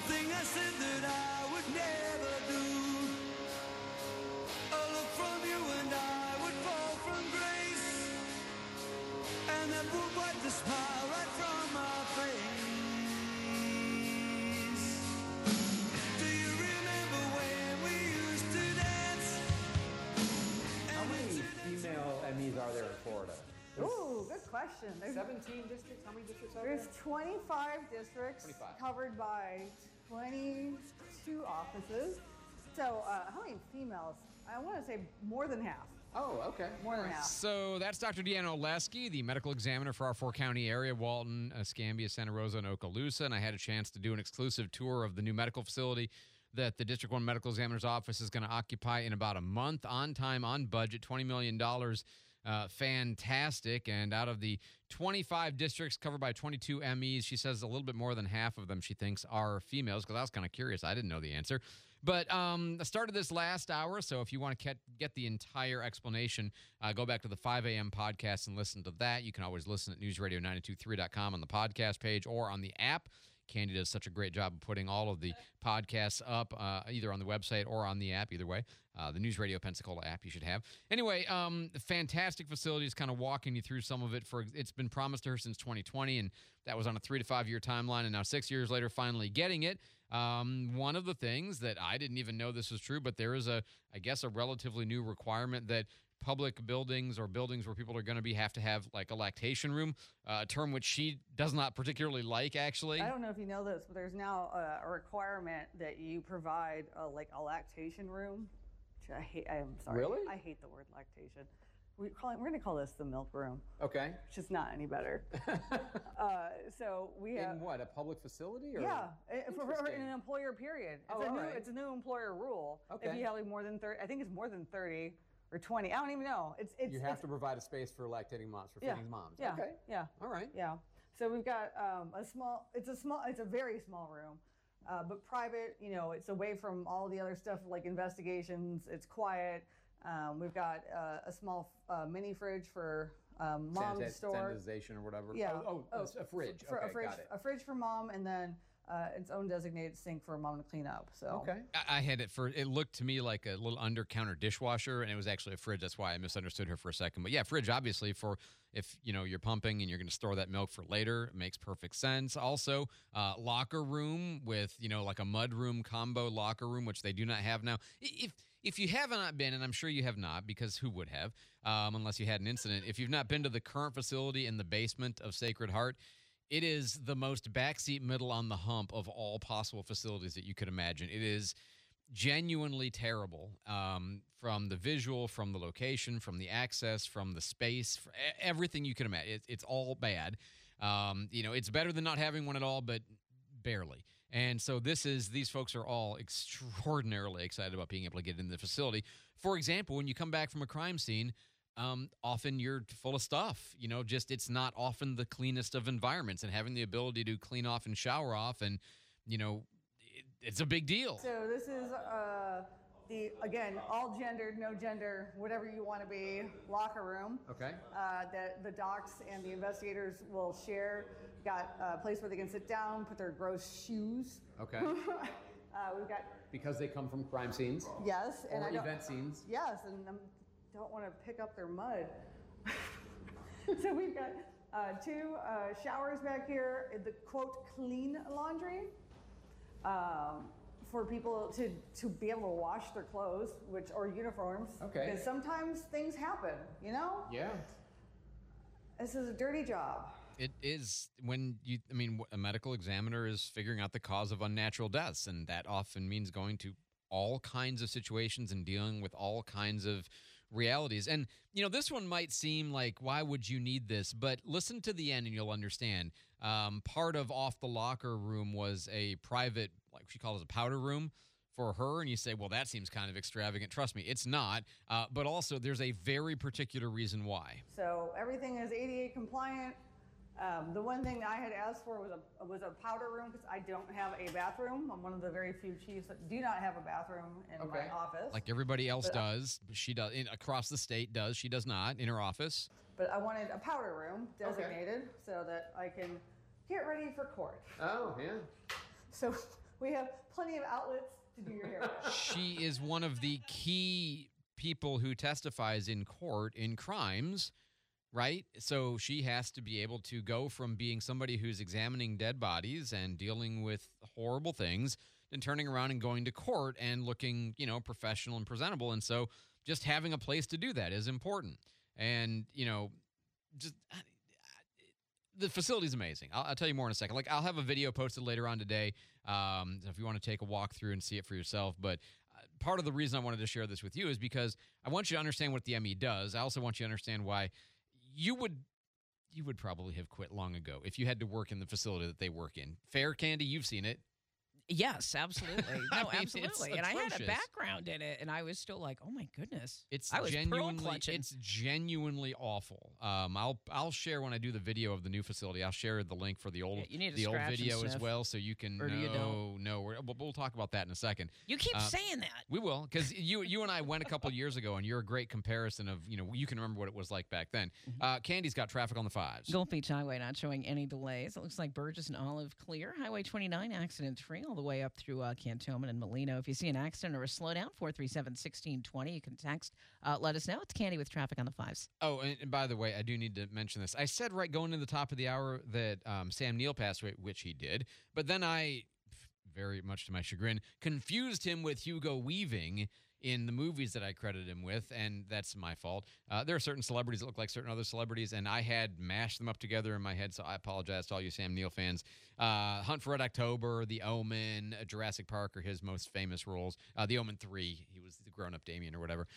thing I said that I would never do. A look from you and I would fall from grace, and that would wipe the smile right from my face. Do you remember when we used to dance? How many female Emmys are there in Florida? Ooh, good question. 17 districts? How many districts are There's there? 25 districts 25. covered by 22 offices. So how many females? I want to say more than half. Oh, okay. More than half. So that's Dr. Deanna Oleski, the medical examiner for our four-county area, Walton, Escambia, Santa Rosa, and Okaloosa. And I had a chance to do an exclusive tour of the new medical facility that the District 1 Medical Examiner's Office is going to occupy in about a month, on time, on budget, $20 million. Fantastic. And out of the 25 districts covered by 22 MEs, she says a little bit more than half of them she thinks are females, because I was kind of curious. I didn't know the answer. But I started this last hour, so if you want to get the entire explanation, go back to the 5 a.m. podcast and listen to that. You can always listen at newsradio923.com on the podcast page or on the app. Candy does such a great job of putting all of the podcasts up, either on the website or on the app, either way. The News Radio Pensacola app you should have. Anyway, fantastic facilities, kind of walking you through some of it. It's been promised to her since 2020, and that was on a 3 to 5 year timeline, and now 6 years later, finally getting it. One of the things that I didn't even know this was true, but there is I guess a relatively new requirement that public buildings or buildings where people are going to be have to have like a lactation room, a term which she does not particularly like, actually. I don't know if you know this, but there's now a requirement that you provide a lactation room. Which I hate. I'm sorry. Really? I hate the word lactation. We're going to call this the milk room. Okay. Which is not any better. So we have. In what, a public facility? Or? Yeah, for an employer period. It's a new employer rule. Okay. If you have like more than 30, I think it's more than 30 or 20. I don't even know. You have to provide a space for lactating moms, for feeding moms. Yeah. Okay. Yeah. All right. Yeah. So we've got it's a very small room, but private. You know, it's away from all the other stuff like investigations. It's quiet. We've got a small mini fridge for mom to store. Sanitization or whatever. Yeah. It's a fridge. A fridge for mom, and then its own designated sink for mom to clean up. So Okay. I had it looked to me like a little under-counter dishwasher, and it was actually a fridge. That's why I misunderstood her for a second. But yeah, fridge, obviously, for if, you're pumping and you're going to store that milk for later, it makes perfect sense. Also, locker room with, like a mudroom combo locker room, which they do not have now. If you have not been, and I'm sure you have not, because who would have, unless you had an incident, if you've not been to the current facility in the basement of Sacred Heart, it is the most backseat middle on the hump of all possible facilities that you could imagine. It is genuinely terrible, from the visual, from the location, from the access, from the space, everything you can imagine. It's all bad. It's better than not having one at all, but barely. And so these folks are all extraordinarily excited about being able to get into the facility. For example, when you come back from a crime scene, often you're full of stuff, it's not often the cleanest of environments, and having the ability to clean off and shower off and, it's a big deal. So this is again, all gendered, no gender, whatever you want to be, locker room. Okay. That the docs and the investigators will share. Got a place where they can sit down, put their gross shoes. Okay. We've got. Because they come from crime scenes. Yes. Or event scenes. Yes, and I don't want to pick up their mud. So we've got two showers back here, the quote clean laundry, for people to be able to wash their clothes, or uniforms. Okay. Because sometimes things happen, Yeah. This is a dirty job. It is a medical examiner is figuring out the cause of unnatural deaths, and that often means going to all kinds of situations and dealing with all kinds of realities. And, this one might seem like, why would you need this? But listen to the end and you'll understand. Part of Off the Locker room was a private, like she calls it, a powder room for her. And you say, well, that seems kind of extravagant. Trust me, it's not. But also there's a very particular reason why. So everything is ADA compliant. The one thing I had asked for was a powder room, because I don't have a bathroom. I'm one of the very few chiefs that do not have a bathroom in my office. Like everybody else does. She does. Across the state does. She does not in her office. But I wanted a powder room designated so that I can get ready for court. Oh, yeah. So We have plenty of outlets to do your hair with. She is one of the key people who testifies in court in crimes, right? So she has to be able to go from being somebody who's examining dead bodies and dealing with horrible things and turning around and going to court and looking, professional and presentable. And so just having a place to do that is important. And, just the facility's amazing. I'll tell you more in a second. Like, I'll have a video posted later on today if you want to take a walk through and see it for yourself. But part of the reason I wanted to share this with you is because I want you to understand what the ME does. I also want you to understand why you would probably have quit long ago if you had to work in the facility that they work in. Fair, Candy? You've seen it. Yes, absolutely. I No, mean, absolutely. it's And I had a atrocious. background in it, and I was still like, oh my goodness. I was pearl clutching. It's genuinely awful. I'll share when I do the video of the new facility. I'll share the link for the old you need to the old scratch and video as sniff. well, so you can Or do you don't? No, we'll talk about that in a second. You keep saying that. We will, because you and I went a couple years ago, and you're a great comparison of you can remember what it was like back then. Candy's got traffic on the 5s. Gulf Beach Highway not showing any delays. It looks like Burgess and Olive clear. Highway 29 accident-free all the way up through Cantonment and Molino. If you see an accident or a slowdown, 437-1620. You can text. Let us know. It's Candy with traffic on the 5s. Oh, and by the way, I do need to mention this. I said right going to the top of the hour that Sam Neill passed away, which he did. But then I, very much to my chagrin, confused him with Hugo Weaving in the movies that I credited him with, and that's my fault. There are certain celebrities that look like certain other celebrities, and I had mashed them up together in my head, so I apologize to all you Sam Neill fans. Hunt for Red October, The Omen, Jurassic Park are his most famous roles. The Omen 3, he was the grown-up Damien or whatever.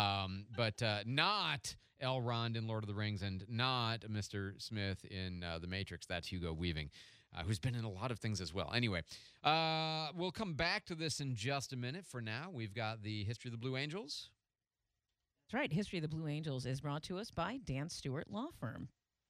But not Elrond in Lord of the Rings and not Mr. Smith in The Matrix. That's Hugo Weaving. Who's been in a lot of things as well. Anyway, we'll come back to this in just a minute. For now, we've got the history of the Blue Angels. That's right. History of the Blue Angels is brought to us by Dan Stewart Law Firm.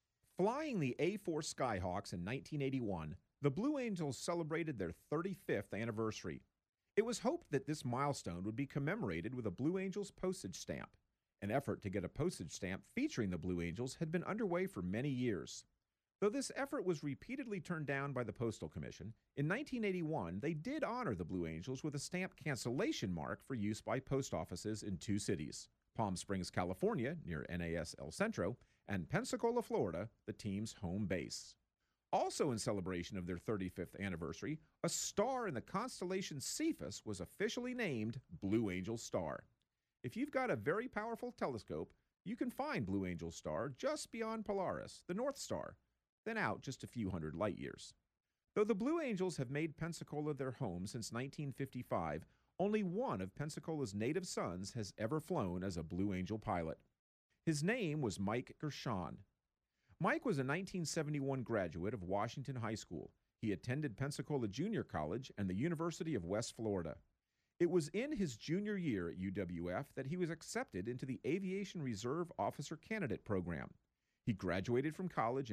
Flying the A-4 Skyhawks in 1981, the Blue Angels celebrated their 35th anniversary. It was hoped that this milestone would be commemorated with a Blue Angels postage stamp. An effort to get a postage stamp featuring the Blue Angels had been underway for many years. Though this effort was repeatedly turned down by the Postal Commission, in 1981 they did honor the Blue Angels with a stamp cancellation mark for use by post offices in 2 cities, Palm Springs, California, near NAS El Centro, and Pensacola, Florida, the team's home base. Also in celebration of their 35th anniversary, a star in the constellation Cephus was officially named Blue Angel Star. If you've got a very powerful telescope, you can find Blue Angel Star just beyond Polaris, the North Star, then out just a few hundred light years. Though the Blue Angels have made Pensacola their home since 1955, only one of Pensacola's native sons has ever flown as a Blue Angel pilot. His name was Mike Gershon. Mike was a 1971 graduate of Washington High School. He attended Pensacola Junior College and the University of West Florida. It was in his junior year at UWF that he was accepted into the Aviation Reserve Officer Candidate Program. He graduated from college in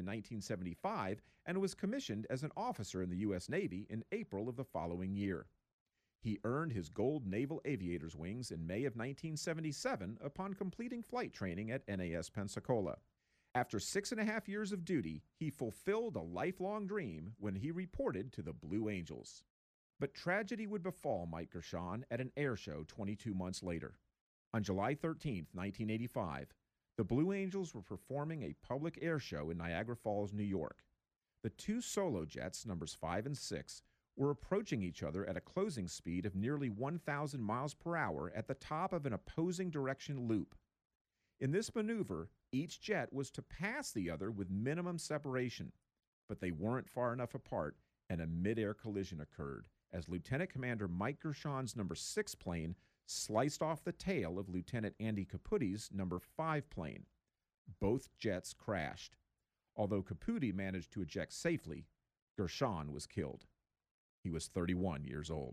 1975 and was commissioned as an officer in the U.S. Navy in April of the following year. He earned his gold naval aviator's wings in May of 1977 upon completing flight training at NAS Pensacola. After 6.5 years of duty, he fulfilled a lifelong dream when he reported to the Blue Angels. But tragedy would befall Mike Gershon at an air show 22 months later. On July 13, 1985, the Blue Angels were performing a public air show in Niagara Falls, New York. The 2 solo jets, numbers 5 and 6, were approaching each other at a closing speed of nearly 1,000 miles per hour at the top of an opposing direction loop. In this maneuver, each jet was to pass the other with minimum separation, but they weren't far enough apart, and a mid-air collision occurred as Lieutenant Commander Mike Gershon's number 6 plane sliced off the tail of Lieutenant Andy Caputti's number 5 plane. Both jets crashed. Although Caputti managed to eject safely, Gershon was killed. He was 31 years old.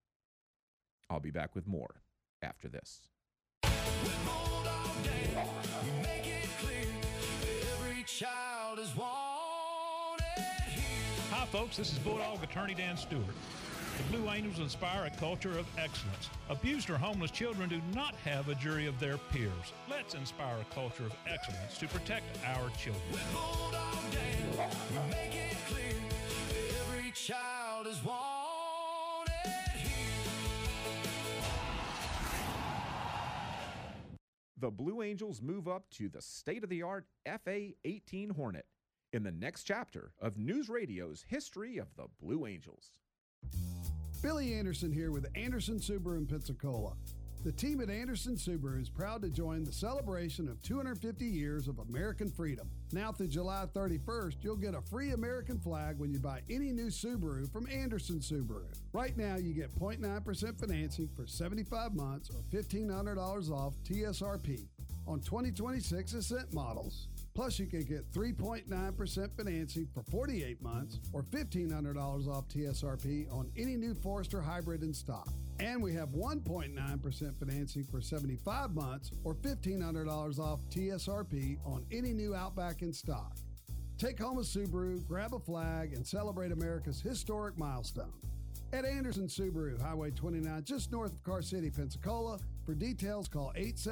I'll be back with more after this. Child is wanted here. Hi, folks. This is Bulldog Attorney Dan Stewart. The Blue Angels inspire a culture of excellence. Abused or homeless children do not have a jury of their peers. Let's inspire a culture of excellence to protect our children. With Bulldog Dan, we make it clear every child is wanted. The Blue Angels move up to the state-of-the-art FA-18 Hornet in the next chapter of News Radio's history of the Blue Angels. Billy Anderson here with Anderson Subaru in Pensacola. The team at Anderson Subaru is proud to join the celebration of 250 years of American freedom. Now through July 31st, you'll get a free American flag when you buy any new Subaru from Anderson Subaru. Right now, you get 0.9% financing for 75 months or $1,500 off TSRP on 2026 Ascent models. Plus, you can get 3.9% financing for 48 months or $1,500 off TSRP on any new Forester hybrid in stock. And we have 1.9% financing for 75 months or $1,500 off TSRP on any new Outback in stock. Take home a Subaru, grab a flag, and celebrate America's historic milestone. At Anderson Subaru, Highway 29, just north of Car City, Pensacola. For details, call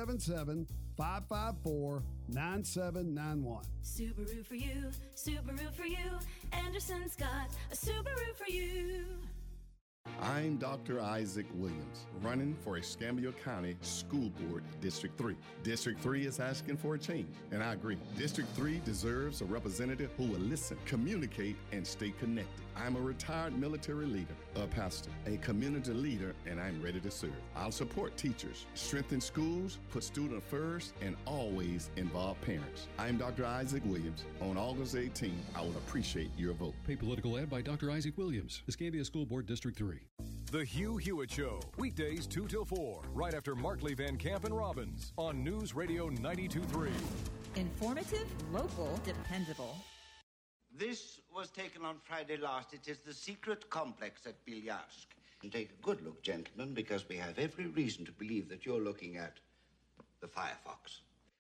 877-554-9791. Subaru for you, Subaru for you. Anderson's got a Subaru for you. I'm Dr. Isaac Williams, running for Escambia County School Board District 3. District 3 is asking for a change, and I agree. District 3 deserves a representative who will listen, communicate, and stay connected. I'm a retired military leader, a pastor, a community leader, and I'm ready to serve. I'll support teachers, strengthen schools, put students first, and always involve parents. I'm Dr. Isaac Williams. On August 18th, I will appreciate your vote. Pay political ad by Dr. Isaac Williams, Escambia School Board District 3. The Hugh Hewitt Show, weekdays 2 till 4, right after Markley, Van Camp, and Robbins on News Radio 92.3. Informative, local, dependable. This was taken on Friday last. It is the secret complex at Bilyarsk. And take a good look, gentlemen, because we have every reason to believe that you're looking at the Firefox.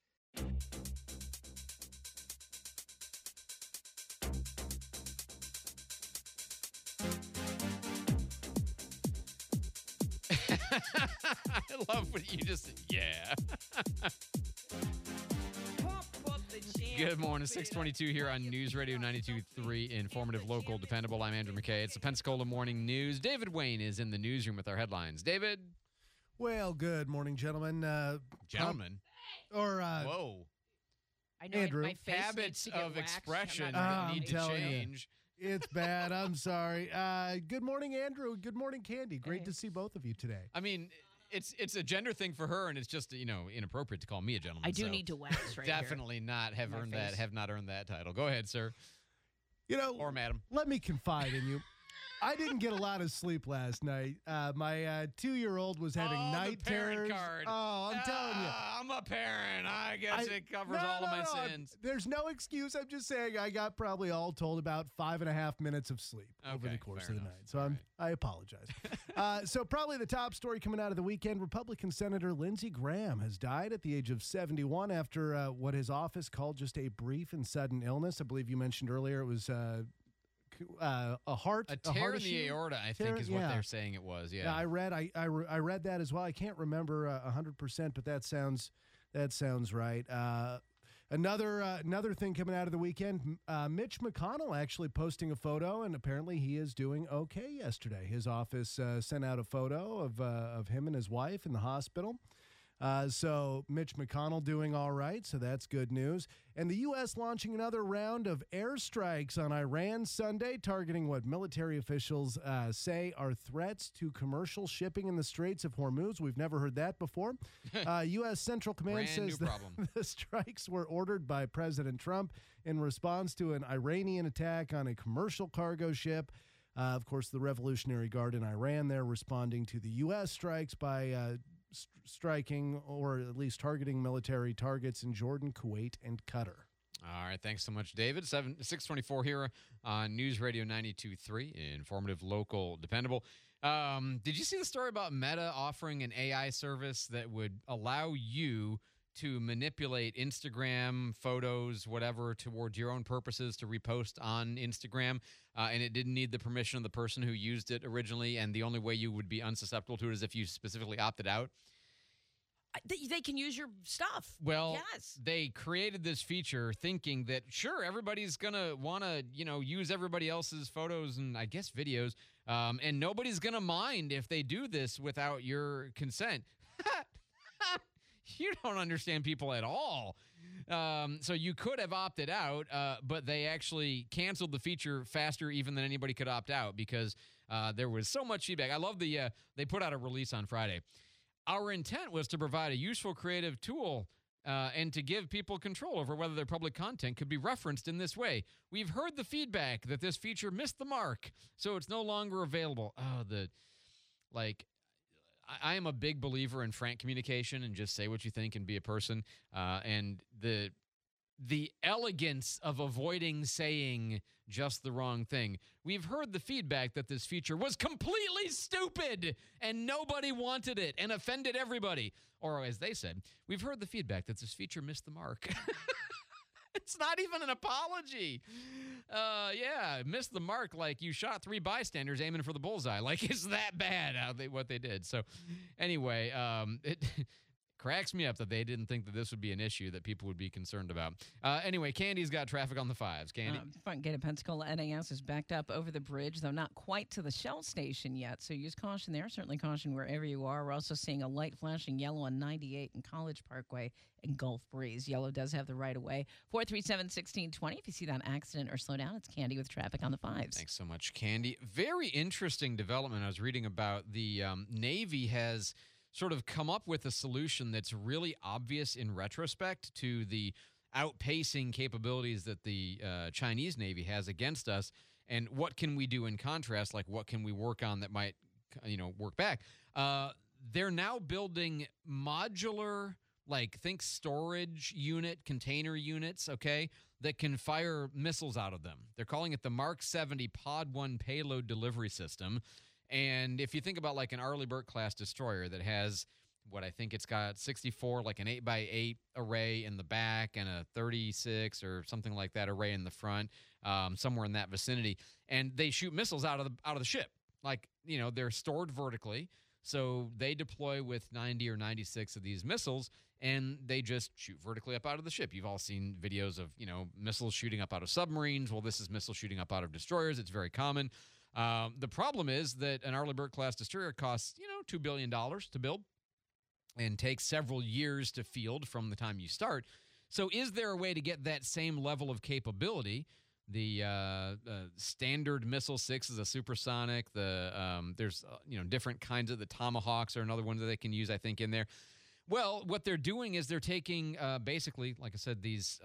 I love what you just said. Yeah. Good morning. 622 here on News Radio 92.3, informative, local, dependable. I'm Andrew McKay. It's the Pensacola Morning News. David Wayne is in the newsroom with our headlines. David? Well, good morning, gentlemen. Gentlemen? Whoa. I know Andrew. my face Habits needs to get of waxed. expression I'm need to change. It's bad. I'm sorry. Good morning, Andrew. Good morning, Candy. Great to see both of you today. I mean, it's a gender thing for her, and it's just inappropriate to call me a gentleman. I do so need to wax right definitely here. not have My earned face. that. Have not earned that title. Go ahead, sir. Or madam. Let me confide in you. I didn't get a lot of sleep last night. My 2-year-old was having night the parent terrors. card. Oh, I'm telling you. I'm a parent. I guess it covers all of my sins. There's no excuse. I'm just saying I got probably all told about 5.5 minutes of sleep over the course of the night. So I apologize. So probably the top story coming out of the weekend, Republican Senator Lindsey Graham has died at the age of 71 after what his office called just a brief and sudden illness. I believe you mentioned earlier it was a heart tear in the issue. aorta, I think, is what they're saying it was. Yeah, I read that as well. I can't remember 100%, but that sounds right. Another thing coming out of the weekend, Mitch McConnell actually posting a photo, and apparently he is doing okay yesterday. His office sent out a photo of him and his wife in the hospital. So Mitch McConnell doing all right, so that's good news. And the U.S. launching another round of airstrikes on Iran Sunday, targeting what military officials say are threats to commercial shipping in the Straits of Hormuz. We've never heard that before. U.S. Central Command says the strikes were ordered by President Trump in response to an Iranian attack on a commercial cargo ship. Of course, the Revolutionary Guard in Iran, they're responding to the U.S. strikes by striking or at least targeting military targets in Jordan, Kuwait, and Qatar. All right. Thanks so much, David. 624 here on News Radio 92.3, informative, local, dependable. Did you see the story about Meta offering an AI service that would allow you to manipulate Instagram photos, whatever, towards your own purposes to repost on Instagram, and it didn't need the permission of the person who used it originally, and the only way you would be unsusceptible to it is if you specifically opted out? They can use your stuff. Well, yes. They created this feature thinking that, sure, everybody's going to want to, use everybody else's photos and, I guess, videos, and nobody's going to mind if they do this without your consent. You don't understand people at all. So you could have opted out, but they actually canceled the feature faster even than anybody could opt out because there was so much feedback. I love they put out a release on Friday. Our intent was to provide a useful creative tool and to give people control over whether their public content could be referenced in this way. We've heard the feedback that this feature missed the mark, so it's no longer available. I am a big believer in frank communication and just say what you think and be a person. And the elegance of avoiding saying just the wrong thing. We've heard the feedback that this feature was completely stupid and nobody wanted it and offended everybody. Or as they said, we've heard the feedback that this feature missed the mark. It's not even an apology. Missed the mark like you shot 3 bystanders aiming for the bullseye. Like, it's that bad what they did. So anyway, it cracks me up that they didn't think that this would be an issue that people would be concerned about. Anyway, Candy's got traffic on the 5s. Candy? Front gate of Pensacola NAS is backed up over the bridge, though not quite to the Shell station yet. So use caution there. Certainly caution wherever you are. We're also seeing a light flashing yellow on 98 and College Parkway and Gulf Breeze. Yellow does have the right of way. 437-1620. If you see that accident or slow down, it's Candy with traffic on the 5s. Thanks so much, Candy. Very interesting development I was reading about. The Navy has sort of come up with a solution that's really obvious in retrospect to the outpacing capabilities that the Chinese Navy has against us. And what can we do in contrast? Like, what can we work on that might, work back? They're now building modular, think storage unit, container units, okay, that can fire missiles out of them. They're calling it the Mark 70 Pod 1 Payload Delivery System. And if you think about an Arleigh Burke-class destroyer that has what I think it's got 64, an 8x8 array in the back and a 36 or something like that array in the front, somewhere in that vicinity, and they shoot missiles out of the ship. They're stored vertically, so they deploy with 90 or 96 of these missiles, and they just shoot vertically up out of the ship. You've all seen videos of missiles shooting up out of submarines. Well, this is missiles shooting up out of destroyers. It's very common. The problem is that an Arleigh Burke-class destroyer costs, $2 billion to build and takes several years to field from the time you start. So is there a way to get that same level of capability? The Standard Missile 6 is a supersonic. There's different kinds of the Tomahawks are another one that they can use, I think, in there. Well, what they're doing is they're taking basically, like I said, these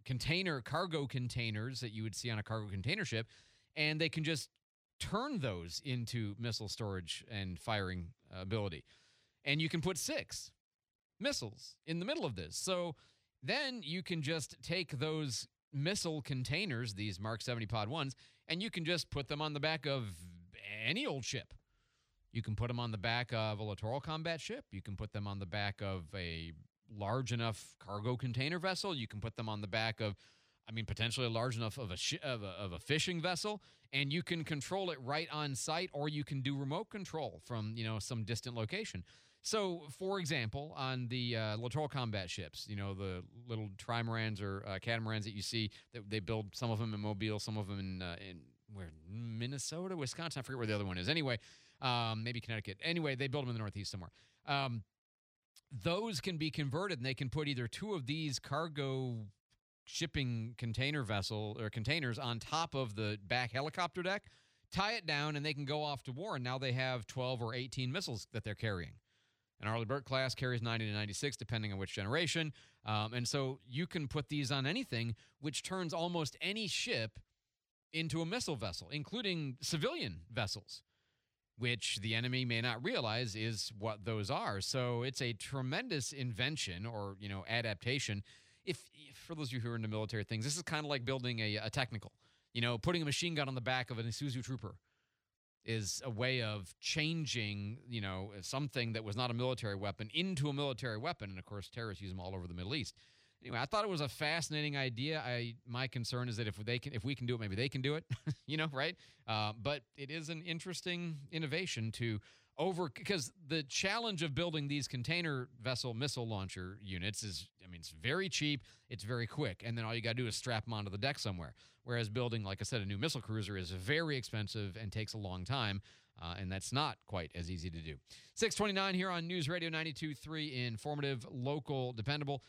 cargo containers that you would see on a cargo container ship, and they can just turn those into missile storage and firing ability. And you can put 6 missiles in the middle of this. So then you can just take those missile containers, these Mark 70 Pod 1s, and you can just put them on the back of any old ship. You can put them on the back of a littoral combat ship. You can put them on the back of a large enough cargo container vessel. You can put them on the back of potentially large enough of a fishing vessel, and you can control it right on site, or you can do remote control from, some distant location. So, for example, on the littoral combat ships, the little trimarans or catamarans that you see, they build some of them in Mobile, some of them in Minnesota, Wisconsin. I forget where the other one is. Anyway, maybe Connecticut. Anyway, they build them in the Northeast somewhere. Those can be converted, and they can put either 2 of these cargo shipping container vessel or containers on top of the back helicopter deck, tie it down, and they can go off to war. And now they have 12 or 18 missiles that they're carrying. An Arleigh Burke class carries 90 to 96, depending on which generation. And so you can put these on anything, which turns almost any ship into a missile vessel, including civilian vessels, which the enemy may not realize is what those are. So it's a tremendous invention or, adaptation. If for those of you who are into military things, this is kind of like building a technical. Putting a machine gun on the back of an Isuzu Trooper is a way of changing, something that was not a military weapon into a military weapon. And, of course, terrorists use them all over the Middle East. Anyway, I thought it was a fascinating idea. My concern is that if we can do it, maybe they can do it, right? But it is an interesting innovation because the challenge of building these container vessel missile launcher units is, it's very cheap, it's very quick, and then all you got to do is strap them onto the deck somewhere. Whereas building, like I said, a new missile cruiser is very expensive and takes a long time. And that's not quite as easy to do. 629 here on News Radio 92.3, informative, local, dependable.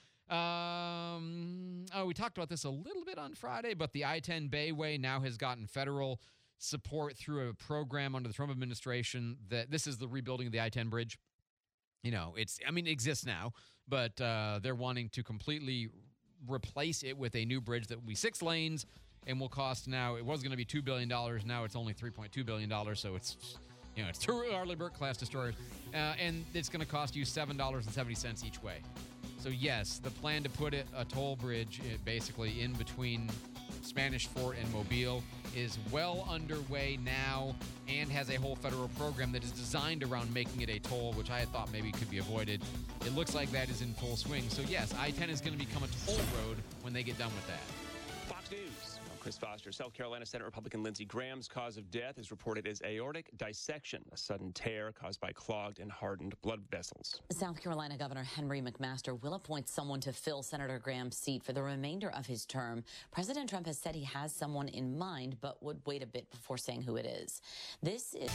We talked about this a little bit on Friday, but the I-10 Bayway now has gotten federal support through a program under the Trump administration. That this is the rebuilding of the I-10 bridge. It exists now, but they're wanting to completely replace it with a new bridge that will be 6 lanes and will cost now, it was going to be $2 billion. Now it's only $3.2 billion. So it's 2 Arleigh Burke-class destroyers. And it's going to cost you $7.70 each way. So, yes, the plan to put a toll bridge basically in between Spanish Fort and Mobile is well underway now and has a whole federal program that is designed around making it a toll, which I had thought maybe could be avoided. It looks like that is in full swing. So, yes, I-10 is going to become a toll road when they get done with that. Fox News. I'm Chris Foster. South Carolina Senate Republican Lindsey Graham's cause of death is reported as aortic dissection, a sudden tear caused by clogged and hardened blood vessels. South Carolina Governor Henry McMaster will appoint someone to fill Senator Graham's seat for the remainder of his term. President Trump has said he has someone in mind, but would wait a bit before saying who it is. This is...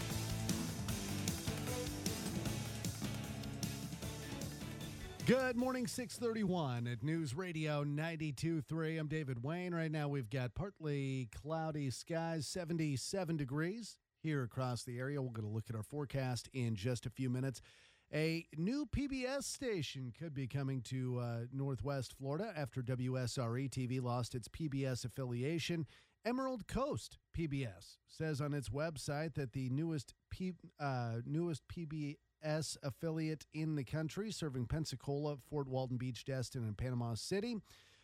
Good morning, 631 at News Radio 92.3. I'm David Wayne. Right now we've got partly cloudy skies, 77 degrees here across the area. We're going to look at our forecast in just a few minutes. A new PBS station could be coming to Northwest Florida after WSRE-TV lost its PBS affiliation. Emerald Coast PBS says on its website that the newest PBS affiliate in the country, serving Pensacola, Fort Walton Beach, Destin, and Panama City.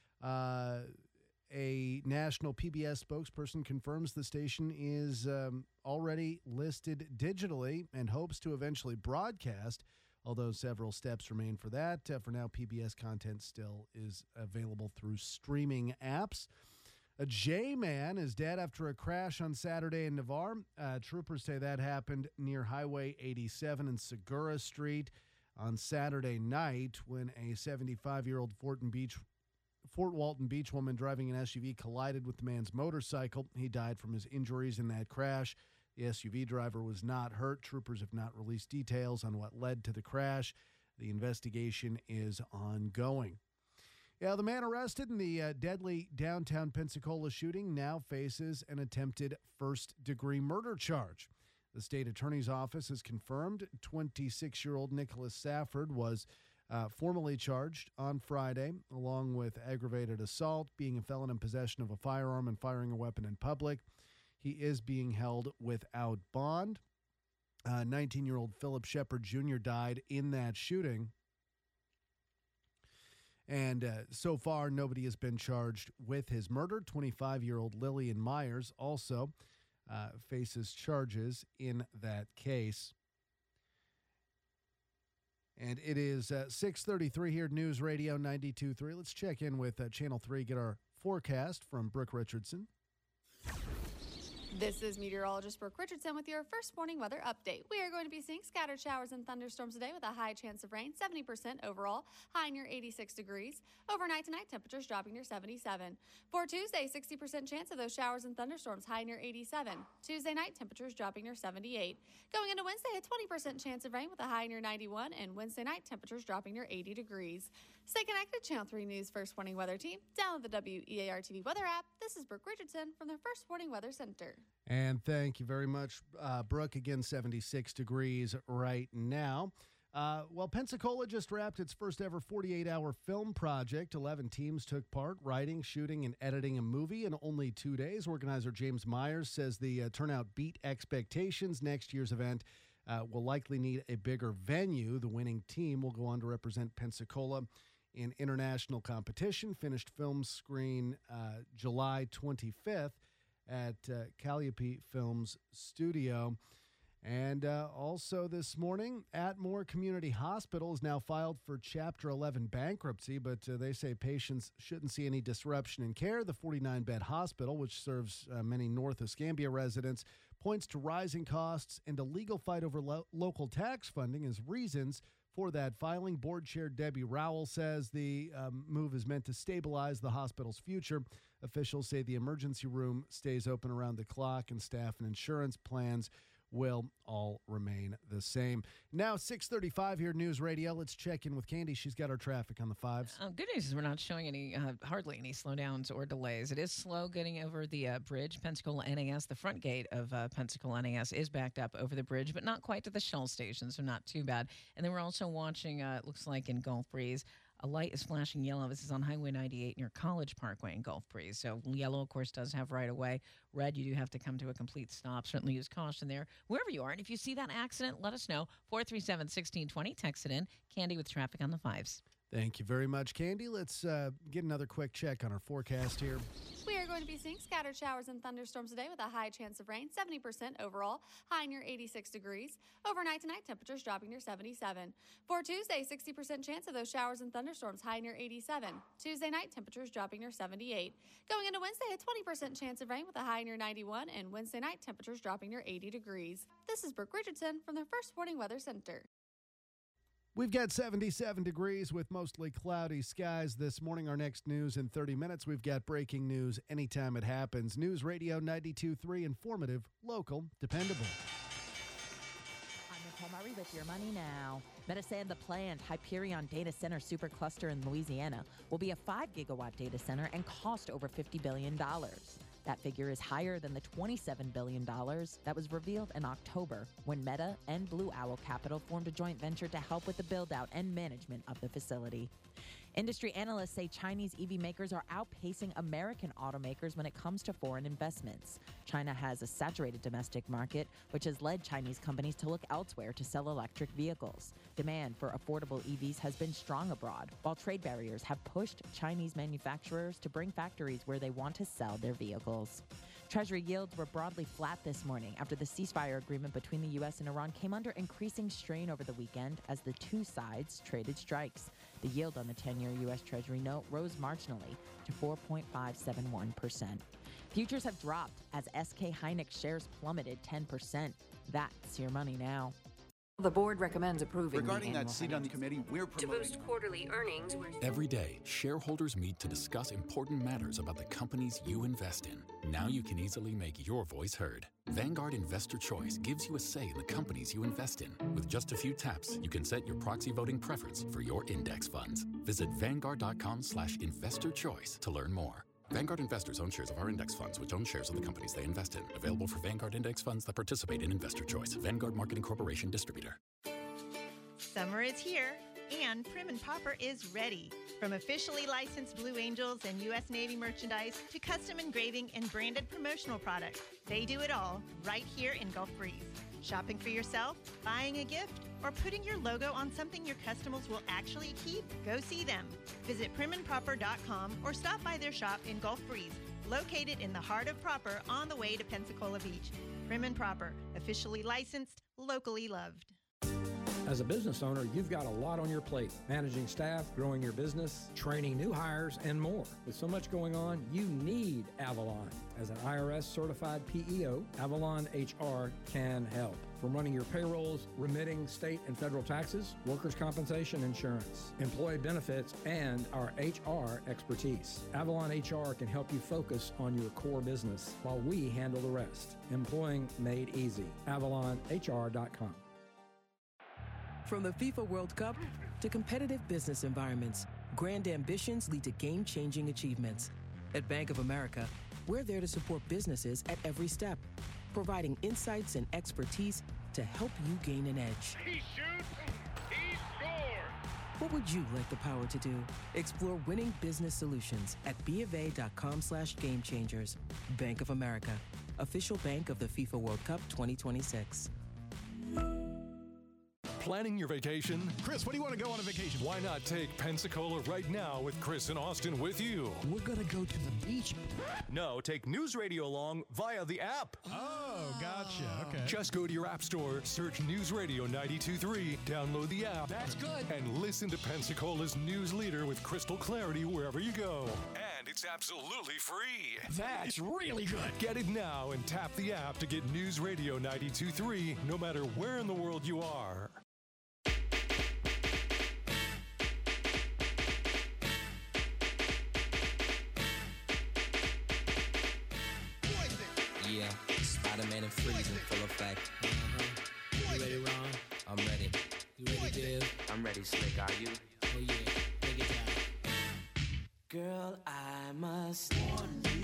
A national PBS spokesperson confirms the station is already listed digitally and hopes to eventually broadcast, although several steps remain for that. For now, PBS content still is available through streaming apps. A J-man is dead after a crash on Saturday in Navarre. Troopers say that happened near Highway 87 and Segura Street on Saturday night when a 75-year-old Fort Walton Beach woman driving an SUV collided with the man's motorcycle. He died from his injuries in that crash. The SUV driver was not hurt. Troopers have not released details on what led to the crash. The investigation is ongoing. Yeah, the man arrested in the deadly downtown Pensacola shooting now faces an attempted first-degree murder charge. The state attorney's office has confirmed 26-year-old Nicholas Safford was formally charged on Friday, along with aggravated assault, being a felon in possession of a firearm, and firing a weapon in public. He is being held without bond. 19-year-old Philip Shepard Jr. died in that shooting. And so far, nobody has been charged with his murder. 25-year-old Lillian Myers also faces charges in that case. And it is 6:33 here at News Radio 92.3. Let's check in with Channel 3, get our forecast from Brooke Richardson. This is meteorologist Brooke Richardson with your first morning weather update. We are going to be seeing scattered showers and thunderstorms today with a high chance of rain, 70% overall, high near 86 degrees. Overnight tonight, temperatures dropping near 77. For Tuesday, 60% chance of those showers and thunderstorms, high near 87. Tuesday night, temperatures dropping near 78. Going into Wednesday, a 20% chance of rain with a high near 91, and Wednesday night, temperatures dropping near 80 degrees. Stay connected, Channel 3 News First Warning Weather Team. Download the WEAR TV weather app. This is Brooke Richardson from the First Warning Weather Center. And thank you very much, Brooke. Again, 76 degrees right now. Well, Pensacola just wrapped its first ever 48-hour film project. 11 teams took part, writing, shooting, and editing a movie in only 2 days. Organizer James Myers says the turnout beat expectations. Next year's event will likely need a bigger venue. The winning team will go on to represent Pensacola in international competition. Finished film screen July 25th at Calliope Films Studio. And also this morning, Atmore Community Hospital is now filed for Chapter 11 bankruptcy, but they say patients shouldn't see any disruption in care. The 49-bed hospital, which serves many North Escambia residents, points to rising costs and a legal fight over local tax funding as reasons for that filing. Board Chair Debbie Rowell says the move is meant to stabilize the hospital's future. Officials say the emergency room stays open around the clock, and staff and insurance plans will all remain the same. Now, 6:35 here, News Radio. Let's check in with Candy. She's got our traffic on the fives. Good news is we're not showing any, hardly any slowdowns or delays. It is slow getting over the bridge. Pensacola NAS, the front gate of Pensacola NAS is backed up over the bridge, but not quite to the Shell station, so not too bad. And then we're also watching, it looks like in Gulf Breeze, a light is flashing yellow. This is on Highway 98 near College Parkway in Gulf Breeze. So yellow, of course, does have right of way. Red, you do have to come to a complete stop. Certainly use caution there wherever you are. And if you see that accident, let us know. 437-1620. Text it in. Candy with traffic on the fives. Thank you very much, Candy. Let's get another quick check on our forecast here. We are going to be seeing scattered showers and thunderstorms today with a high chance of rain, 70% overall, high near 86 degrees. Overnight tonight, temperatures dropping near 77. For Tuesday, 60% chance of those showers and thunderstorms, high near 87. Tuesday night, temperatures dropping near 78. Going into Wednesday, a 20% chance of rain with a high near 91, and Wednesday night, temperatures dropping near 80 degrees. This is Brooke Richardson from the First Warning Weather Center. We've got 77 degrees with mostly cloudy skies this morning. Our next news in 30 minutes. We've got breaking news anytime it happens. News Radio 92.3, informative, local, dependable. I'm Nicole Murray with Your Money Now. Meta said the planned Hyperion Data Center supercluster in Louisiana will be a 5-gigawatt data center and cost over $50 billion. That figure is higher than the $27 billion that was revealed in October when Meta and Blue Owl Capital formed a joint venture to help with the build-out and management of the facility. Industry analysts say Chinese EV makers are outpacing American automakers when it comes to foreign investments. China has a saturated domestic market, which has led Chinese companies to look elsewhere to sell electric vehicles. Demand for affordable EVs has been strong abroad, while trade barriers have pushed Chinese manufacturers to bring factories where they want to sell their vehicles. Treasury yields were broadly flat this morning after the ceasefire agreement between the U.S. and Iran came under increasing strain over the weekend as the two sides traded strikes. The yield on the 10-year U.S. Treasury note rose marginally to 4.571%. Futures have dropped as SK Hynix shares plummeted 10%. That's Your Money Now. The board recommends approving regarding that seat on the committee, we're promoting to boost quarterly earnings. Every day, shareholders meet to discuss important matters about the companies you invest in. Now you can easily make your voice heard. Vanguard Investor Choice gives you a say in the companies you invest in. With just a few taps, you can set your proxy voting preference for your index funds. Visit Vanguard.com/investorchoice to learn more. Vanguard investors own shares of our index funds, which own shares of the companies they invest in. Available for Vanguard index funds that participate in Investor Choice. Vanguard Marketing Corporation Distributor. Summer is here, and Prim and Popper is ready. From officially licensed Blue Angels and U.S. Navy merchandise to custom engraving and branded promotional products, they do it all right here in Gulf Breeze. Shopping for yourself, buying a gift, or putting your logo on something your customers will actually keep? Go see them. Visit primandproper.com or stop by their shop in Gulf Breeze, located in the heart of Proper on the way to Pensacola Beach. Prim and Proper, officially licensed, locally loved. As a business owner, you've got a lot on your plate. Managing staff, growing your business, training new hires, and more. With so much going on, you need Avalon. As an IRS certified PEO, Avalon HR can help. From running your payrolls, remitting state and federal taxes, workers' compensation insurance, employee benefits, and our HR expertise. Avalon HR can help you focus on your core business while we handle the rest. Employing made easy. AvalonHR.com. From the FIFA World Cup to competitive business environments, grand ambitions lead to game-changing achievements. At Bank of America, we're there to support businesses at every step, providing insights and expertise to help you gain an edge. He shoots, he scores! What would you like the power to do? Explore winning business solutions at BofA.com/gamechangers. Bank of America, official bank of the FIFA World Cup 2026. Planning your vacation? Chris, what do you want to go on a vacation? Why not take Pensacola right now with Chris and Austin with you? We're going to go to the beach. No, take News Radio along via the app. Oh, gotcha. Okay. Just go to your app store, search News Radio 92.3, download the app. That's good. And listen to Pensacola's news leader with crystal clarity wherever you go. And it's absolutely free. That's really good. Get it now and tap the app to get News Radio 92.3 no matter where in the world you are. Yeah, Spider-Man and freeze in full effect. You ready, Ron? I'm ready. You ready, Dave? I'm ready, Slick. Are you? Oh yeah, take it down. Girl, I must warn you.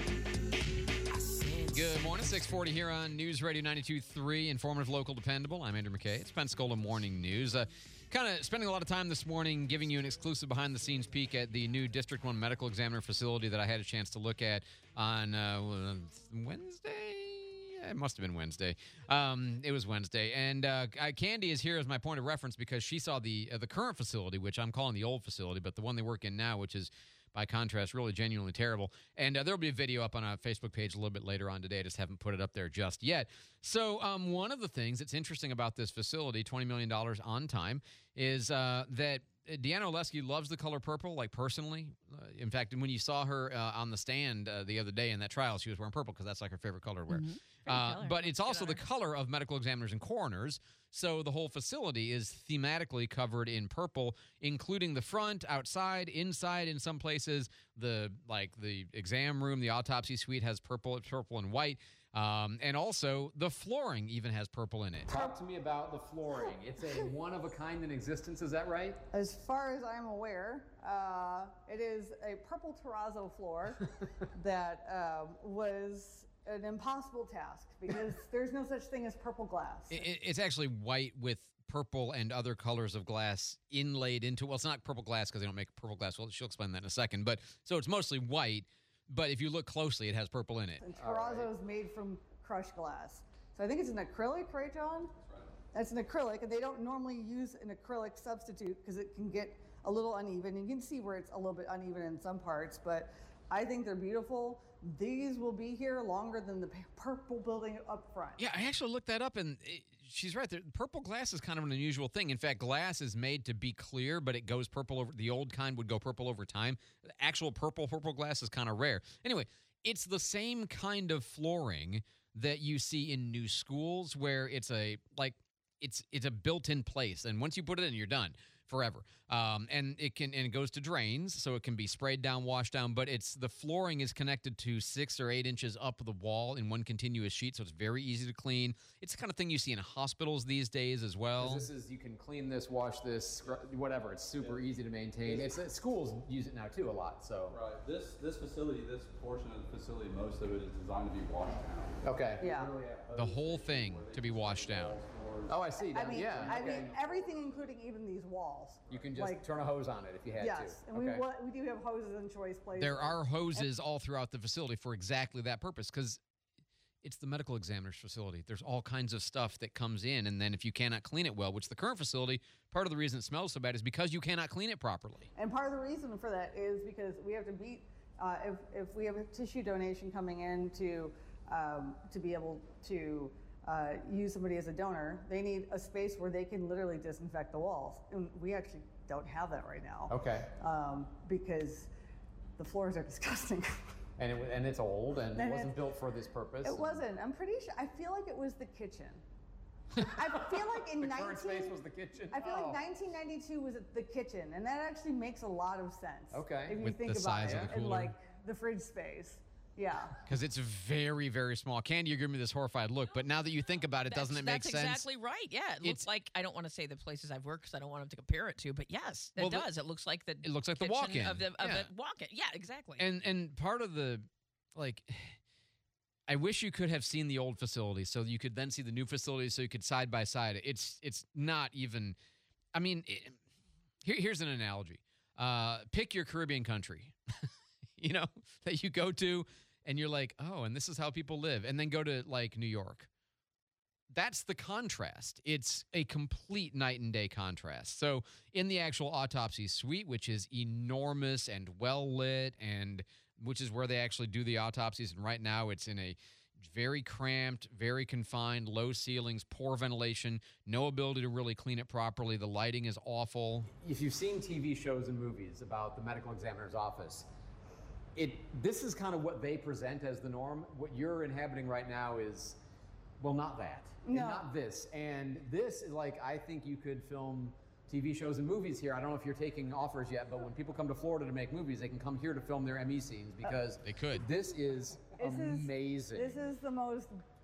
Good morning, 640 here on News Radio 92.3, informative, local, dependable. I'm Andrew McKay. It's Pensacola Morning News. Kind of spending a lot of time this morning giving you an exclusive behind-the-scenes peek at the new District 1 Medical Examiner facility that I had a chance to look at on Wednesday? It must have been Wednesday. It was Wednesday. And Candy is here as my point of reference because she saw the current facility, which I'm calling the old facility, but the one they work in now, which is, by contrast, really genuinely terrible. And there'll be a video up on our Facebook page a little bit later on today. I just haven't put it up there just yet. So one of the things that's interesting about this facility, $20 million on time, is that Deanna Oleski loves the color purple, like personally. In fact, when you saw her on the stand the other day in that trial, she was wearing purple because that's like her favorite color to wear. But it's also the color of medical examiners and coroners. So the whole facility is thematically covered in purple, including the front, outside, inside in some places. The exam room, the autopsy suite has purple. It's purple and white. And also, the flooring even has purple in it. Talk to me about the flooring. It's a one-of-a-kind in existence, is that right? As far as I'm aware, it is a purple terrazzo floor that was an impossible task because there's no such thing as purple glass. It's actually white with purple and other colors of glass inlaid into, well, it's not purple glass because they don't make purple glass. Well, she'll explain that in a second. But so it's mostly white. But if you look closely, it has purple in it. And terrazzo is made from crushed glass. So I think it's an acrylic, right, John? That's an acrylic, and they don't normally use an acrylic substitute because it can get a little uneven. You can see where it's a little bit uneven in some parts, but I think they're beautiful. These will be here longer than the purple building up front. Yeah, I actually looked that up, and she's right. Purple glass is kind of an unusual thing. In fact, glass is made to be clear, but it goes purple over. The old kind would go purple over time. The actual purple glass is kind of rare. Anyway, it's the same kind of flooring that you see in new schools, where it's a built-in place, and once you put it in, you're done forever. And it goes to drains, so it can be sprayed down, washed down, but the flooring is connected to 6 or 8 inches up the wall in one continuous sheet, so it's very easy to clean. It's the kind of thing you see in hospitals these days as well. You can clean this, wash this, whatever. It's super easy to maintain. Schools use it now too a lot. So right, this facility, this portion of the facility, most of it is designed to be washed down. Okay. Yeah. The whole thing to be washed down. Oh, I see. I mean, everything, including even these walls. You can just turn a hose on it if you had to. Yes, and we do have hoses in choice places. There are hoses all throughout the facility for exactly that purpose, because it's the medical examiner's facility. There's all kinds of stuff that comes in, and then if you cannot clean it well, which the current facility, part of the reason it smells so bad is because you cannot clean it properly. And part of the reason for that is because we have to beat, if we have a tissue donation coming in to be able to use somebody as a donor, they need a space where they can literally disinfect the walls. And we actually don't have that right now. Okay. Because the floors are disgusting. And it's old, and it wasn't built for this purpose. It wasn't. I'm pretty sure. I feel like it was the kitchen. I feel like in the current space was the kitchen. I feel like 1992 was the kitchen, and that actually makes a lot of sense. Okay. If you With think the about size it, of the and cooler. like the fridge space. Yeah. Because it's very, very small. Candy, you're giving me this horrified look, but now that you think about it, doesn't it make sense? That's exactly right. Yeah, it looks like, I don't want to say the places I've worked because I don't want them to compare it to, but yes, it does. It looks like the walk-in of the walk-in. Yeah, exactly. And part of the, I wish you could have seen the old facility so you could then see the new facility so you could side by side. It's not even, I mean, here's an analogy. Pick your Caribbean country, that you go to, and you're like, oh, and this is how people live. And then go to, New York. That's the contrast. It's a complete night and day contrast. So in the actual autopsy suite, which is enormous and well-lit, and which is where they actually do the autopsies, and right now it's in a very cramped, very confined, low ceilings, poor ventilation, no ability to really clean it properly. The lighting is awful. If you've seen TV shows and movies about the medical examiner's office, this is kind of what they present as the norm. What you're inhabiting right now is, well, not that. No. And not this. And this is I think you could film TV shows and movies here. I don't know if you're taking offers yet, but when people come to Florida to make movies, they can come here to film their ME scenes because they could. This is amazing. This is the most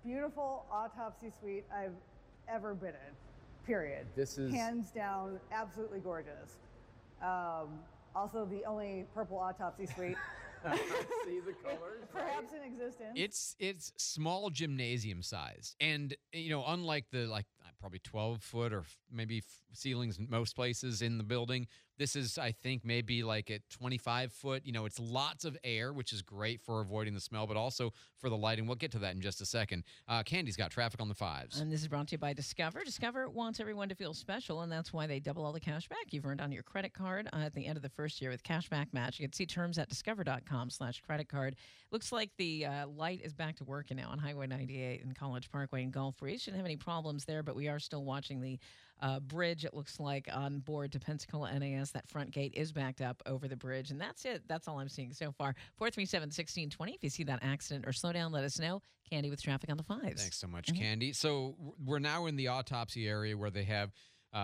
beautiful autopsy suite I've ever been in, period. This is hands down absolutely gorgeous. Also the only purple autopsy suite See the colors? perhaps in existence. It's small gymnasium sized, and unlike the probably 12-foot or maybe ceilings in most places in the building, this is, I think, maybe like at 25-foot. It's lots of air, which is great for avoiding the smell, but also for the lighting. We'll get to that in just a second. Candy's got traffic on the fives. And this is brought to you by Discover. Discover wants everyone to feel special, and that's why they double all the cash back you've earned on your credit card at the end of the first year with Cashback Match. You can see terms at discover.com/credit card. Looks like the light is back to working now on Highway 98 and College Parkway and Gulf Breeze. Shouldn't have any problems there, but we are still watching the bridge, it looks like, on board to Pensacola NAS. That front gate is backed up over the bridge, and that's it. That's all I'm seeing so far. 437-1620. If you see that accident or slow down, let us know. Candy with traffic on the fives. Thanks so much, Candy. So we're now in the autopsy area where they have,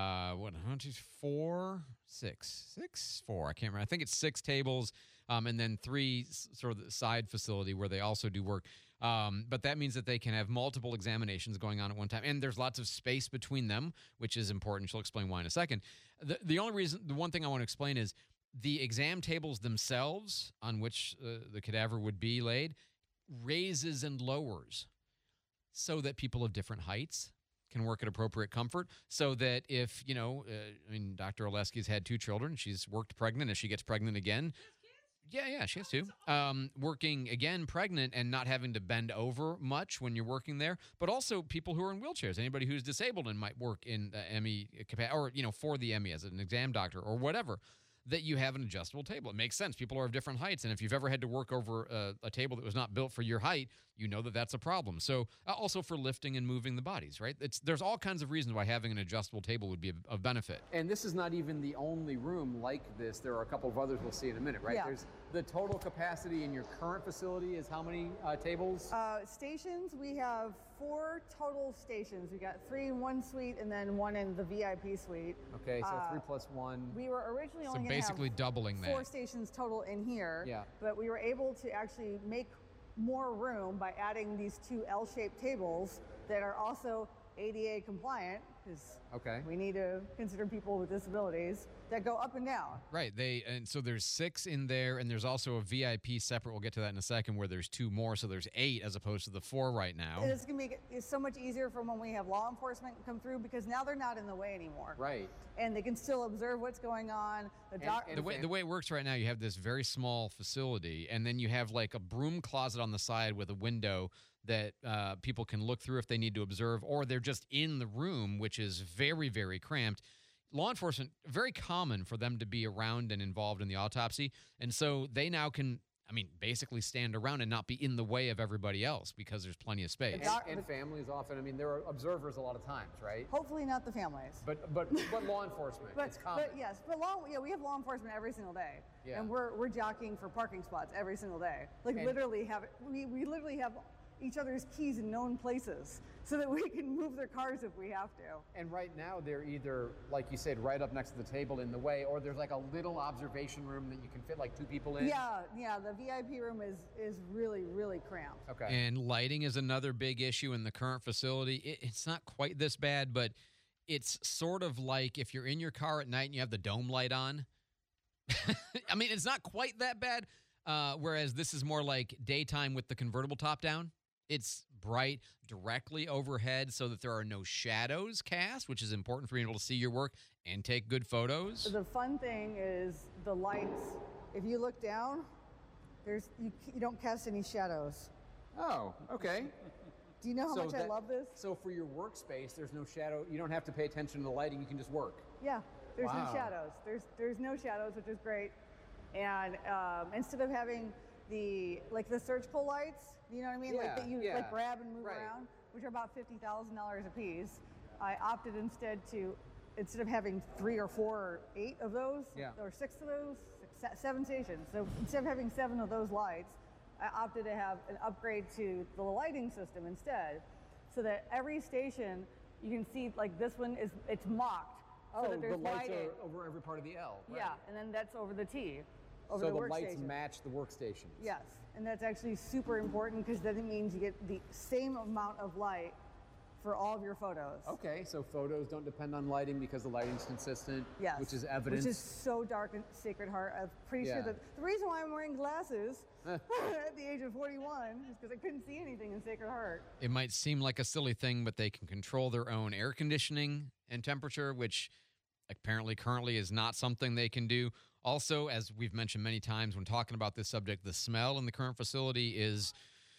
four? I can't remember. I think it's 6 tables, and then 3 sort of the side facility where they also do work. But that means that they can have multiple examinations going on at one time. And there's lots of space between them, which is important. She'll explain why in a second. The one thing I want to explain is the exam tables themselves on which the cadaver would be laid raises and lowers so that people of different heights can work at appropriate comfort, so that if, Dr. Oleski's had 2 children. She's worked pregnant. If she gets pregnant again, yeah, she has 2. Working again pregnant and not having to bend over much when you're working there, but also people who are in wheelchairs, anybody who's disabled and might work in the ME or for the ME as an exam doctor or whatever, that you have an adjustable table. It makes sense. People are of different heights, and if you've ever had to work over a table that was not built for your height, you know that that's a problem. So also for lifting and moving the bodies, right? There's all kinds of reasons why having an adjustable table would be of benefit. And this is not even the only room like this. There are a couple of others we'll see in a minute, right? Yeah. There's the total capacity in your current facility is how many tables? Stations, we have 4 total stations. We got 3 in one suite and then 1 in the VIP suite. Okay, so 3 plus 1. We were originally So only going to basically have doubling 4 that. stations total in here. Yeah. But we were able to actually make more room by adding these 2 L-shaped tables that are also ADA compliant, because we need to consider people with disabilities, that go up and down. Right. And so there's 6 in there, and there's also a VIP separate. We'll get to that in a second, where there's 2 more, so there's 8 as opposed to the 4 right now. And it's going to make it so much easier for when we have law enforcement come through, because now they're not in the way anymore. Right. And they can still observe what's going on. The way it works right now, you have this very small facility, and then you have like a broom closet on the side with a window that people can look through if they need to observe, or they're just in the room, which is very, very cramped. Law enforcement, very common for them to be around and involved in the autopsy, and so they now can, basically stand around and not be in the way of everybody else because there's plenty of space. And families often, there are observers a lot of times, right? Hopefully not the families. But law enforcement, it's common. But yes, we have law enforcement every single day. Yeah. And we're jockeying for parking spots every single day. We literally have each other's keys in known places so that we can move their cars if we have to. And right now they're either, like you said, right up next to the table in the way, or there's like a little observation room that you can fit like 2 people in. Yeah, the VIP room is really, really cramped. Okay. And lighting is another big issue in the current facility. It's not quite this bad, but it's sort of like if you're in your car at night and you have the dome light on. It's not quite that bad, whereas this is more like daytime with the convertible top down. It's bright directly overhead so that there are no shadows cast, which is important for being able to see your work and take good photos. The fun thing is the lights. If you look down, you don't cast any shadows. Oh, okay. Do you know how much I love this? So for your workspace, there's no shadow. You don't have to pay attention to the lighting. You can just work. Yeah, there's no shadows. There's no shadows, which is great. And instead of having the surgical lights, you know what I mean? Yeah, that you grab and move around, which are about $50,000 a piece. I opted instead of having 3 or 4 or 8 of those, or 6 of those, 7 stations. So instead of having 7 of those lights, I opted to have an upgrade to the lighting system instead, so that every station you can see, like this one it's mocked. So that there's the lights lighting are over every part of the L. Right. Yeah, and then that's over the T. over so the the lights workstation. match the workstation. Yes, and that's actually super important because then it means you get the same amount of light for all of your photos. Okay, so photos don't depend on lighting because the lighting's consistent, Yes. which is evidence. Which is so dark in Sacred Heart. I'm pretty sure Yeah. that the reason why I'm wearing glasses at the age of 41 is because I couldn't see anything in Sacred Heart. It might seem like a silly thing, but they can control their own air conditioning and temperature, which apparently currently is not something they can do. Also, as we've mentioned many times when talking about this subject, the smell in the current facility is,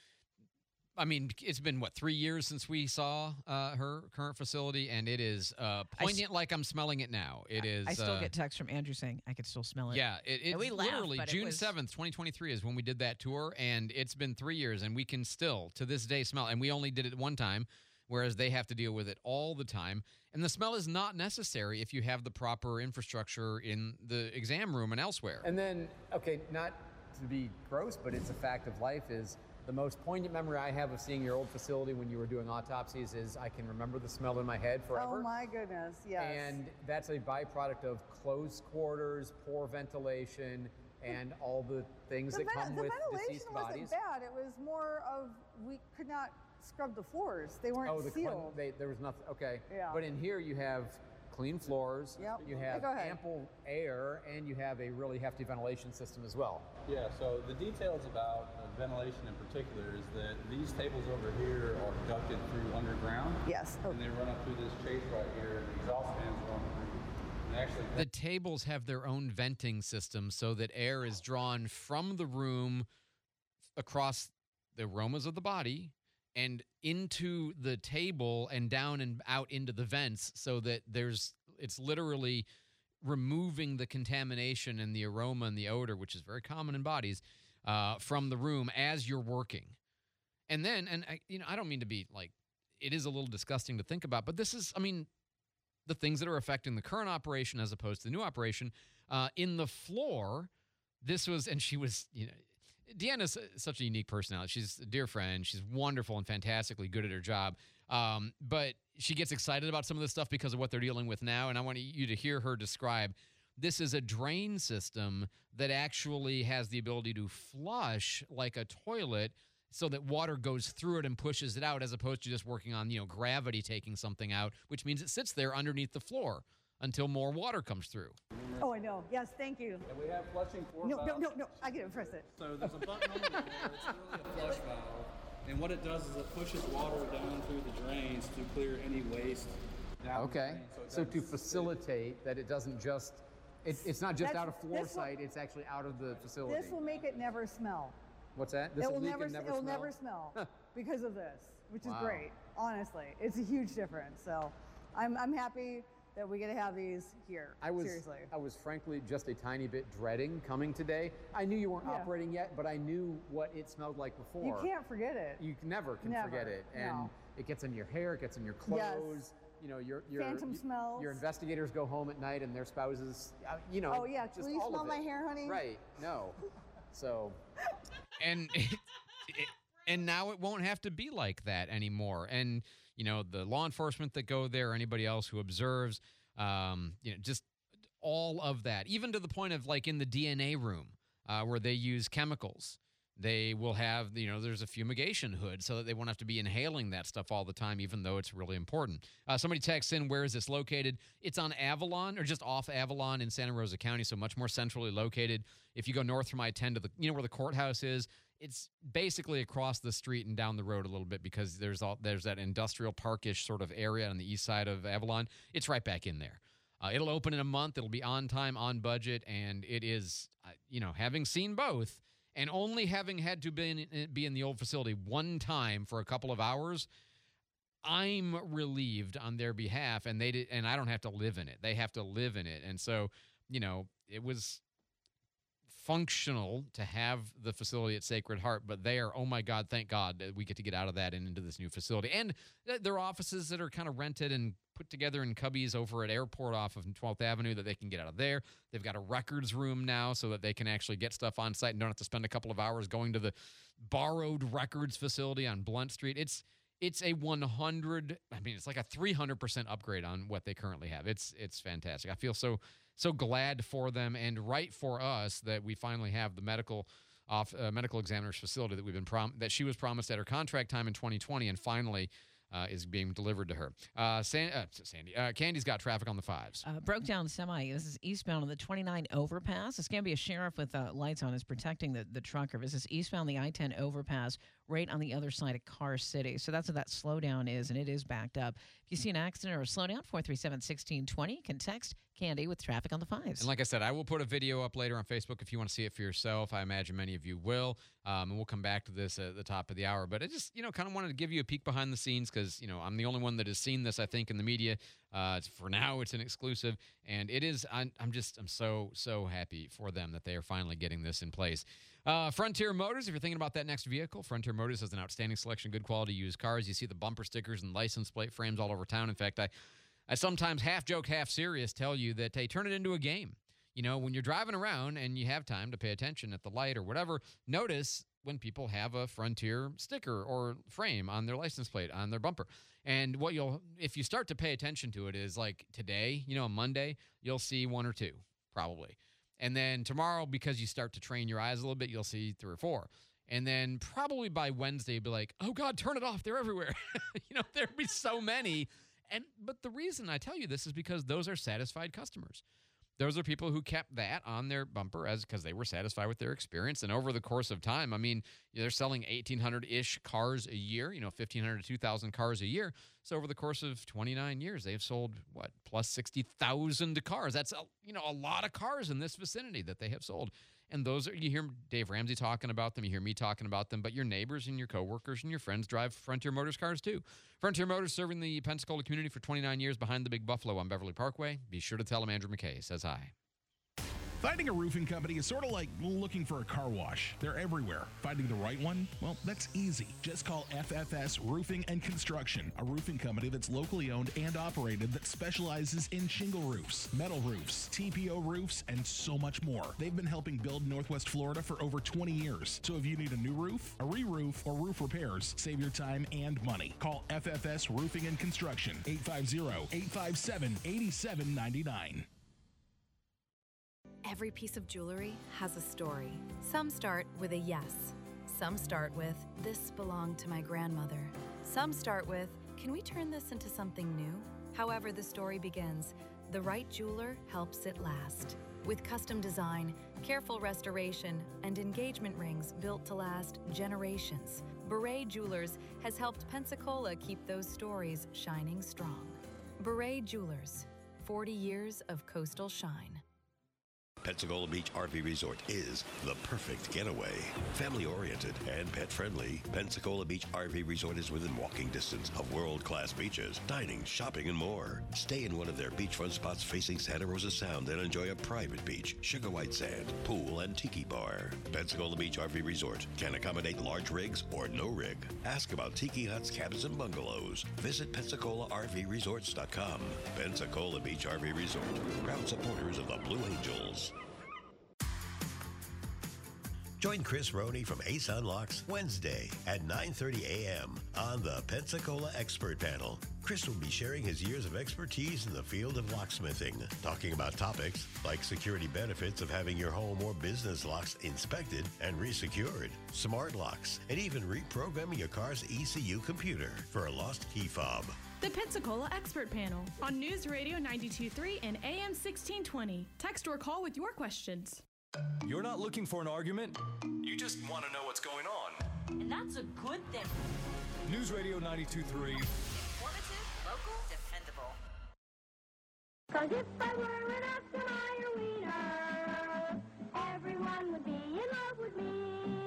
I mean, it's been, 3 years since we saw her current facility, and it is poignant like I'm smelling it now. It is. I still get texts from Andrew saying I could still smell it. Yeah, And we laugh, literally but it June was- 7th, 2023 is when we did that tour, and it's been 3 years, and we can still, to this day, smell. And we only did it one time, whereas they have to deal with it all the time. And the smell is not necessary if you have the proper infrastructure in the exam room and elsewhere. And then, okay, not to be gross, but it's a fact of life, is the most poignant memory I have of seeing your old facility when you were doing autopsies is I can remember the smell in my head forever. Oh my goodness, yes. And that's a byproduct of closed quarters, poor ventilation, and all the things that come with ventilation deceased wasn't bodies. bad. It was more of we could not scrub the floors. They weren't sealed. There was nothing. Okay. Yeah. But in here you have clean floors. Yep. You Yeah, have go ahead. ample air, and you have a really hefty ventilation system as well. Yeah, so the details about ventilation in particular is that these tables over here are ducted through underground. Yes. And they run up through this chase right here, and the exhaust fans run through. And actually, The tables have their own venting system so that air is drawn from the room across the aromas of the body and into the table and down and out into the vents so that it's literally removing the contamination and the aroma and the odor, which is very common in bodies, from the room as you're working. And then, I don't mean to be like, it is a little disgusting to think about, but this is, the things that are affecting the current operation as opposed to the new operation. In the floor, this was, and she was, Deanna's such a unique personality. She's a dear friend. She's wonderful and fantastically good at her job. But she gets excited about some of this stuff because of what they're dealing with now. And I want you to hear her describe, this is a drain system that actually has the ability to flush like a toilet so that water goes through it and pushes it out, as opposed to just working on, gravity taking something out, which means it sits there underneath the floor until more water comes through. Oh, I know. Yes, thank you. And we have flushing floor No, valves. no. I get it. Press it. So there's a button on the door. It's literally a flush valve. And what it does is it pushes water down through the drains to clear any waste down the Okay. drain. So it to doesn't- facilitate that it doesn't just, it's not just That's- out of floor this will- sight, it's actually out of the facility. This will make it never smell. What's that? This It will leak never. and It will never smell because of this, which is Wow. great. Honestly, it's a huge difference. So, I'm happy that we get to have these here. Seriously. I was frankly just a tiny bit dreading coming today. I knew you weren't Yeah. operating yet, but I knew what it smelled like before. You can't forget it. You never can Never. forget it, and No. it gets in your hair, it gets in your Yes. clothes. Your Phantom smells. Your investigators go home at night, and their spouses, Oh yeah, just will you all smell of my it. hair, honey? Right? No. So. And and now it won't have to be like that anymore. And the law enforcement that go there, anybody else who observes, just all of that, even to the point of like in the DNA room where they use chemicals. They will have, there's a fumigation hood so that they won't have to be inhaling that stuff all the time, even though it's really important. Somebody texts in, where is this located? It's on Avalon, or just off Avalon in Santa Rosa County, so much more centrally located. If you go north from I-10 to where the courthouse is, it's basically across the street and down the road a little bit, because there's that industrial parkish sort of area on the east side of Avalon. It's right back in there. It'll open in a month. It'll be on time, on budget, and it is, having seen both, and only having had to be in the old facility one time for a couple of hours, I'm relieved on their behalf, and I don't have to live in it. They have to live in it. And so, it was functional to have the facility at Sacred Heart, but they are, oh my God, thank God that we get to get out of that and into this new facility. And there are offices that are kind of rented and put together in cubbies over at Airport off of 12th Avenue that they can get out of there. They've got a records room now so that they can actually get stuff on site and don't have to spend a couple of hours going to the borrowed records facility on Blunt Street. It's a 100, it's like a 300% upgrade on what they currently have. It's fantastic. I feel so so glad for them and right for us that we finally have the medical examiner's facility that we've been that she was promised at her contract time in 2020 and finally is being delivered to her. Candy's got traffic on the 5s. Broke down semi. This is eastbound on the 29 overpass. This can be a sheriff with lights on is protecting the trucker. This is eastbound the I-10 overpass right on the other side of Car City. So that's what that slowdown is, and it is backed up. If you see an accident or a slowdown, 437-1620, you can text Candy with traffic on the 5s. And like I said, I will put a video up later on Facebook if you want to see it for yourself. I imagine many of you will. And we'll come back to this at the top of the hour. But I just, kind of wanted to give you a peek behind the scenes because, I'm the only one that has seen this, I think, in the media. For now, it's an exclusive. And it is, I'm so happy for them that they are finally getting this in place. Frontier Motors, if you're thinking about that next vehicle, Frontier Motors has an outstanding selection, good quality used cars. You see the bumper stickers and license plate frames all over town. In fact, I sometimes half joke, half serious tell you that, hey, turn it into a game. When you're driving around and you have time to pay attention at the light or whatever, notice when people have a Frontier sticker or frame on their license plate, on their bumper. And if you start to pay attention to it is like today, on Monday, you'll see 1 or 2, probably. And then tomorrow, because you start to train your eyes a little bit, you'll see 3 or 4. And then probably by Wednesday, you'll be like, oh, God, turn it off. They're everywhere. There'd be so many. But the reason I tell you this is because those are satisfied customers. Those are people who kept that on their bumper because they were satisfied with their experience. And over the course of time, they're selling 1,800-ish cars a year, 1,500 to 2,000 cars a year. So over the course of 29 years, they've sold, plus 60,000 cars. That's, a lot of cars in this vicinity that they have sold. And you hear Dave Ramsey talking about them, you hear me talking about them, but your neighbors and your coworkers and your friends drive Frontier Motors cars too. Frontier Motors serving the Pensacola community for 29 years behind the Big Buffalo on Beverly Parkway. Be sure to tell them Andrew McKay says hi. Finding a roofing company is sort of like looking for a car wash. They're everywhere. Finding the right one? Well, that's easy. Just call FFS Roofing and Construction, a roofing company that's locally owned and operated that specializes in shingle roofs, metal roofs, TPO roofs, and so much more. They've been helping build Northwest Florida for over 20 years. So if you need a new roof, a re-roof, or roof repairs, save your time and money. Call FFS Roofing and Construction, 850-857-8799. Every piece of jewelry has a story. Some start with a yes. Some start with, this belonged to my grandmother. Some start with, can we turn this into something new? However the story begins, the right jeweler helps it last. With custom design, careful restoration, and engagement rings built to last generations, Beret Jewelers has helped Pensacola keep those stories shining strong. Beret Jewelers, 40 years of coastal shine. Pensacola Beach RV Resort is the perfect getaway. Family-oriented and pet-friendly, Pensacola Beach RV Resort is within walking distance of world-class beaches, dining, shopping, and more. Stay in one of their beachfront spots facing Santa Rosa Sound and enjoy a private beach, sugar white sand, pool, and tiki bar. Pensacola Beach RV Resort can accommodate large rigs or no rig. Ask about tiki huts, cabins, and bungalows. Visit PensacolaRVResorts.com. Pensacola Beach RV Resort, proud supporters of the Blue Angels. Join Chris Roney from Ace Unlocks Wednesday at 9:30 a.m. on the Pensacola Expert Panel. Chris will be sharing his years of expertise in the field of locksmithing, talking about topics like security benefits of having your home or business locks inspected and resecured, smart locks, and even reprogramming your car's ECU computer for a lost key fob. The Pensacola Expert Panel on News Radio 92.3 and AM 1620. Text or call with your questions. You're not looking for an argument. You just want to know what's going on. And that's a good thing. News Radio 92.3. Informative, local, dependable. 'Cause if I were an Oscar Mayer wiener, everyone would be in love with me.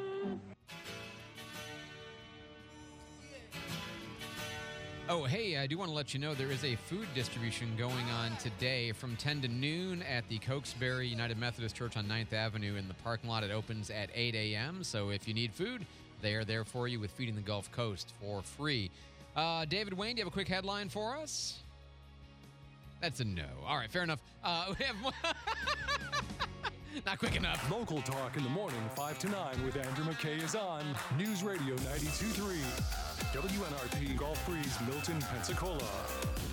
Oh, hey, I do want to let you know there is a food distribution going on today from 10 to noon at the Cokesbury United Methodist Church on 9th Avenue in the parking lot. It opens at 8 a.m., so if you need food, they are there for you with Feeding the Gulf Coast for free. David Wayne, do you have a quick headline for us? That's a no. All right, fair enough. We have not quick enough. Local talk in the morning, 5 to 9 with Andrew McKay is on News Radio 92.3. WNRP Gulf Breeze, Milton, Pensacola.